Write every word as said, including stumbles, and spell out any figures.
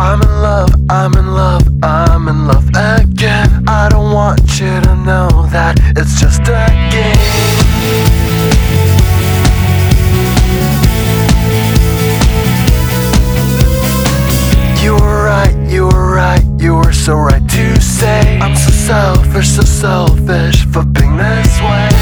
I'm in love, I'm in love, I'm in love again. I don't want you to know that it's just a game. You were right, you were right, you were so right to say I'm so selfish, so selfish for being this way.